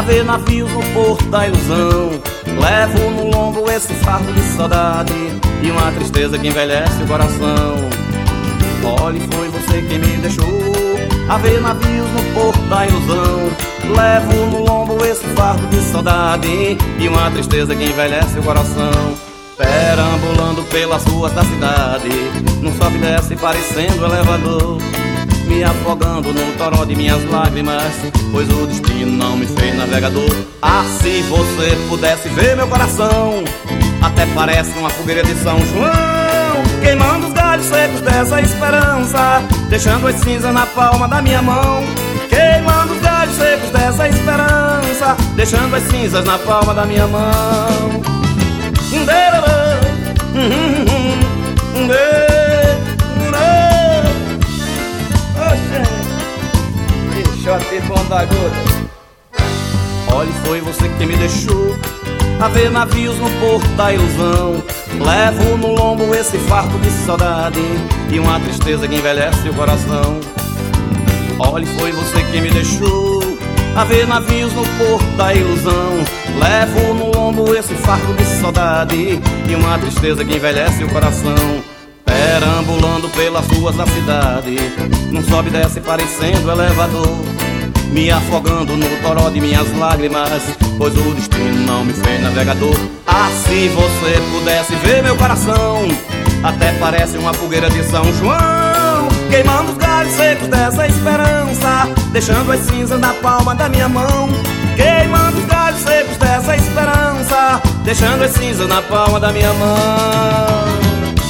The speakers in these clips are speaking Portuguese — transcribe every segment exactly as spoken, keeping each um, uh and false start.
a ver navios no porto da ilusão. Levo no lombo esse fardo de saudade e uma tristeza que envelhece o coração. Olhe, foi você quem me deixou a ver navios no porto da ilusão. Levo no lombo esse fardo de saudade e uma tristeza que envelhece o coração. Perambulando pelas ruas da cidade, num sobe e desce parecendo elevador, me afogando no toró de minhas lágrimas, pois o destino não me fez navegador. Ah, se você pudesse ver meu coração, até parece uma fogueira de São João, queimando os galhos secos dessa esperança, deixando as cinzas na palma da minha mão. Queimando os galhos secos dessa esperança, deixando as cinzas na palma da minha mão. Shot bom da gota. Olhe, foi você que me deixou a ver navios no porto da ilusão. Levo no lombo esse fardo de saudade e uma tristeza que envelhece o coração. Olhe, foi você que me deixou a ver navios no porto da ilusão. Levo no lombo esse fardo de saudade e uma tristeza que envelhece o coração. Perambulando pelas ruas da cidade, num sobe e desce parecendo elevador, me afogando no toró de minhas lágrimas, pois o destino não me fez navegador. Ah, se você pudesse ver meu coração, até parece uma fogueira de São João, queimando os galhos secos dessa esperança, deixando as cinzas na palma da minha mão. Queimando os galhos secos dessa esperança, deixando as cinzas na palma da minha mão.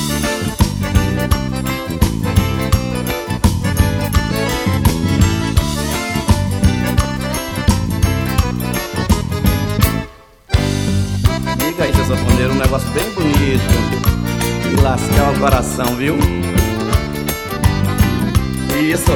Diga aí, seu sanfoneiro, um negócio bem bonito e lascar o coração, viu? Isso.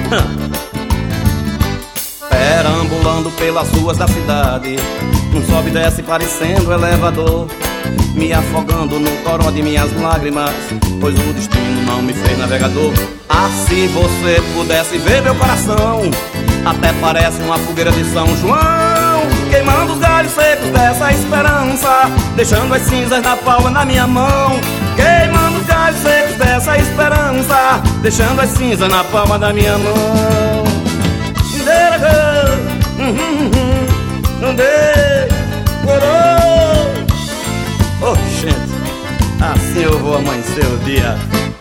Perambulando pelas ruas da cidade, um sobe e desce parecendo elevador, me afogando no toró de minhas lágrimas, pois o destino não me fez navegador. Ah, se você pudesse ver meu coração, até parece uma fogueira de São João, queimando os galhos secos dessa esperança, deixando as cinzas na palma da minha mão. Queimando os galhos secos dessa esperança, deixando as cinzas na palma da minha mão. Oh, gente, assim eu vou amanhecer o dia.